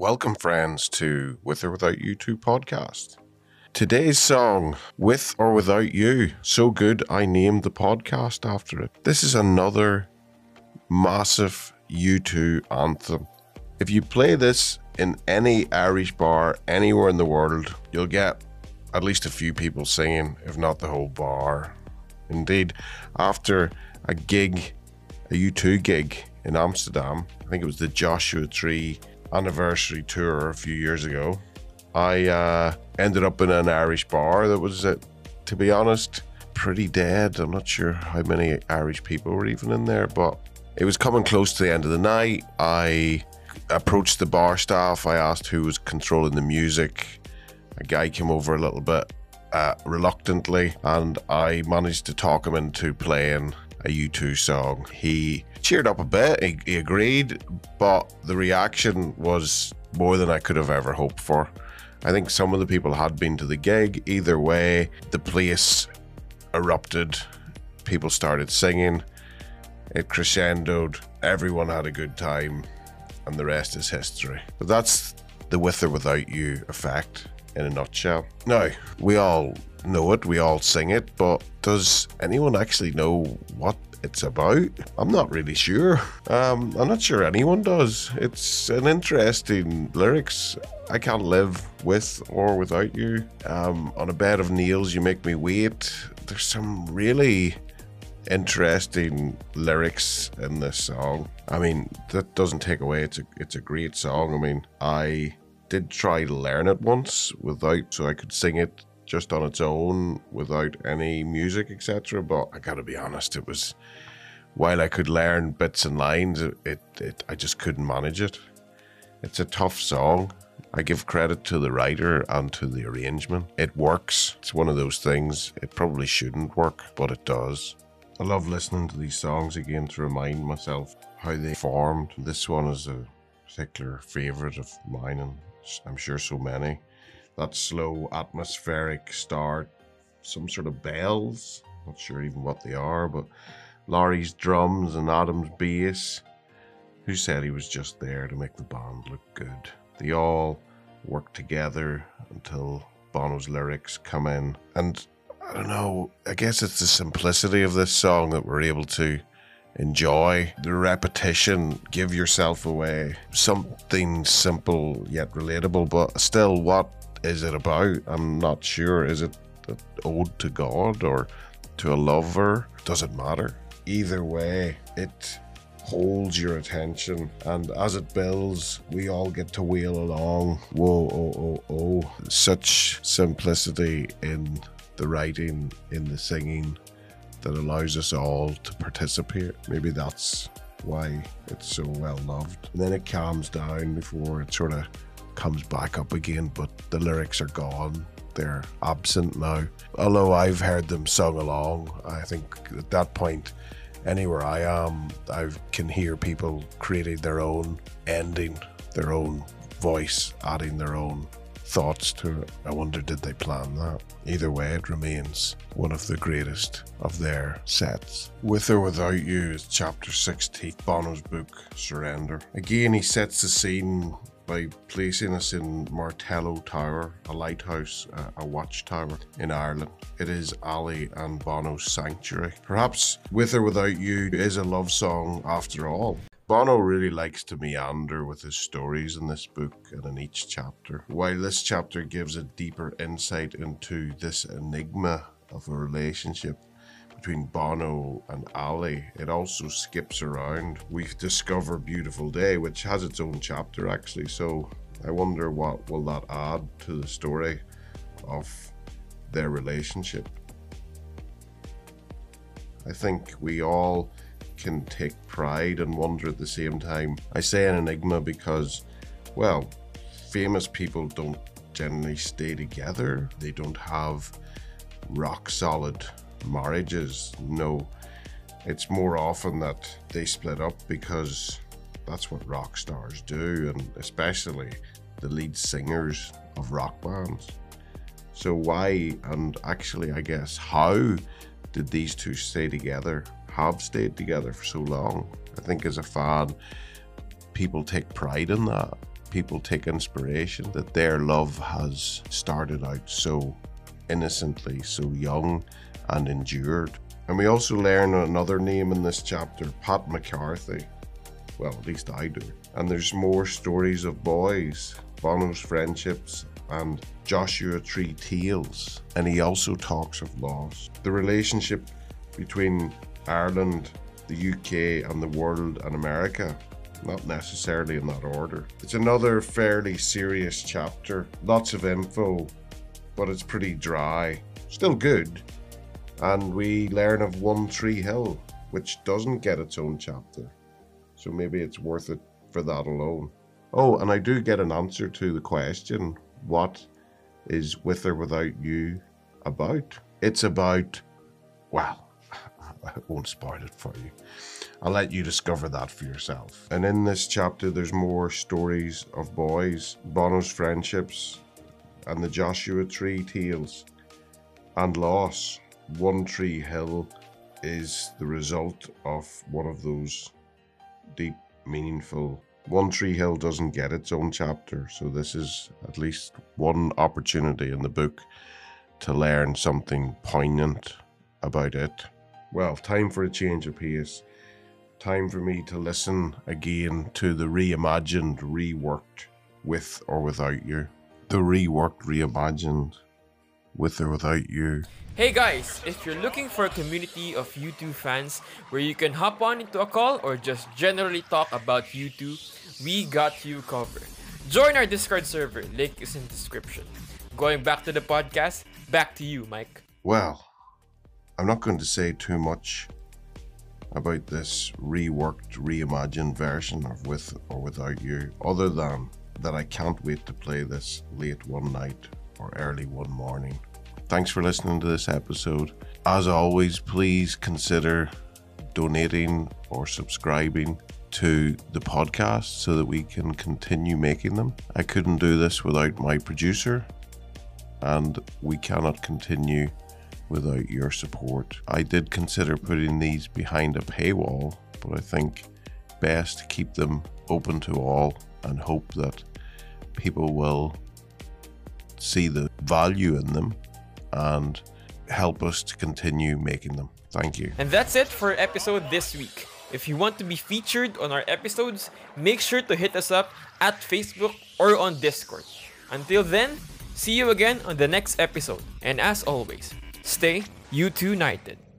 Welcome, friends, to With or Without You 2 podcast. Today's song, With or Without You, so good I named the podcast after it. This is another massive U2 anthem. If you play this in any Irish bar anywhere in the world, you'll get at least a few people singing, if not the whole bar. Indeed, after a U2 gig in Amsterdam, I think it was the Joshua Tree anniversary tour a few years ago, I ended up in an Irish bar that was, to be honest, pretty dead. I'm not sure how many Irish people were even in there, but it was coming close to the end of the night. I approached the bar staff. I asked who was controlling the music. A guy came over a little bit reluctantly, and I managed to talk him into playing a U2 song. He cheered up a bit, he agreed, but the reaction was more than I could have ever hoped for. I think some of the people had been to the gig. Either way, the place erupted. People started singing. It crescendoed. Everyone had a good time, and the rest is history. But that's the With or Without You effect in a nutshell. Now, we all know it, we all sing it, but does anyone actually know what it's about? I'm not really sure. I'm not sure anyone does. It's an interesting lyrics. I can't live with or without you. On a bed of nails you make me wait. There's some really interesting lyrics in this song. I mean, that doesn't take away it's a great song. I mean, I did try to learn it once so I could sing it just on its own without any music, etc. But I gotta be honest, it was, while I could learn bits and lines, I just couldn't manage it. It's a tough song. I give credit to the writer and to the arrangement. It works. It's one of those things. It probably shouldn't work, but it does. I love listening to these songs again to remind myself how they formed. This one is a particular favourite of mine, and I'm sure so many. That slow atmospheric start, some sort of bells, not sure even what they are, but Laurie's drums and Adam's bass. Who said he was just there to make the band look good? They all work together until Bono's lyrics come in. And I don't know, I guess it's the simplicity of this song that we're able to enjoy. The repetition, give yourself away. Something simple yet relatable, but still, what is it about? I'm not sure. Is it an ode to God or to a lover? Doesn't matter. Either way, it holds your attention, and as it builds, we all get to wail along. Whoa, oh, oh, oh. Such simplicity in the writing, in the singing, that allows us all to participate. Maybe that's why it's so well loved. And then it calms down before it sort of comes back up again, but the lyrics are gone. They're absent now. Although I've heard them sung along, I think at that point, anywhere I am, I can hear people creating their own ending, their own voice, adding their own thoughts to it. I wonder, did they plan that? Either way, it remains one of the greatest of their sets. With or Without You is chapter 16, Bono's book, Surrender. Again, he sets the scene by placing us in Martello Tower, a lighthouse, a watchtower in Ireland. It is Ali and Bono's sanctuary. Perhaps With or Without You is a love song after all. Bono really likes to meander with his stories in this book and in each chapter. While this chapter gives a deeper insight into this enigma of a relationship between Bono and Ali, it also skips around. We discover Beautiful Day, which has its own chapter actually, so I wonder what will that add to the story of their relationship. I think we all can take pride and wonder at the same time. I say an enigma because, well, famous people don't generally stay together. They don't have rock solid marriages. No, it's more often that they split up because that's what rock stars do, and especially the lead singers of rock bands. So why, and actually I guess how, did these two stay together, have stayed together for so long? I think as a fan, people take pride in that. people take inspiration that their love has started out so innocently, so young, and endured. And we also learn another name in this chapter, Pat McCarthy. Well, at least I do. And there's more stories of boys, Bono's friendships, and Joshua Tree tales. And he also talks of loss. The relationship between Ireland, the UK, and the world and America. Not necessarily in that order. It's another fairly serious chapter. Lots of info, but it's pretty dry. Still good. And we learn of One Tree Hill, which doesn't get its own chapter. So maybe it's worth it for that alone. Oh, and I do get an answer to the question, what is With or Without You about? It's about, well, I won't spoil it for you. I'll let you discover that for yourself. And in this chapter, there's more stories of boys, Bono's friendships, and the Joshua Tree tales, and loss. One Tree Hill is the result of one of those deep, meaningful. One Tree Hill doesn't get its own chapter, so this is at least one opportunity in the book to learn something poignant about it. Well, time for a change of pace. Time for me to listen again to the reimagined, reworked With or Without You. The reworked, reimagined With or Without You. Hey guys, if you're looking for a community of U2 fans where you can hop on into a call or just generally talk about U2, we got you covered. Join our Discord server, link is in the description. Going back to the podcast, back to you, Mike. Well, I'm not going to say too much about this reworked, reimagined version of With or Without You, other than that I can't wait to play this late one night or early one morning. Thanks for listening to this episode. As always, please consider donating or subscribing to the podcast so that we can continue making them. I couldn't do this without my producer, and we cannot continue without your support. I did consider putting these behind a paywall, but I think best to keep them open to all and hope that people will see the value in them and help us to continue making them. Thank you. And that's it for episode this week. If you want to be featured on our episodes, make sure to hit us up at Facebook or on Discord. Until then, see you again on the next episode. And as always, stay U2 United.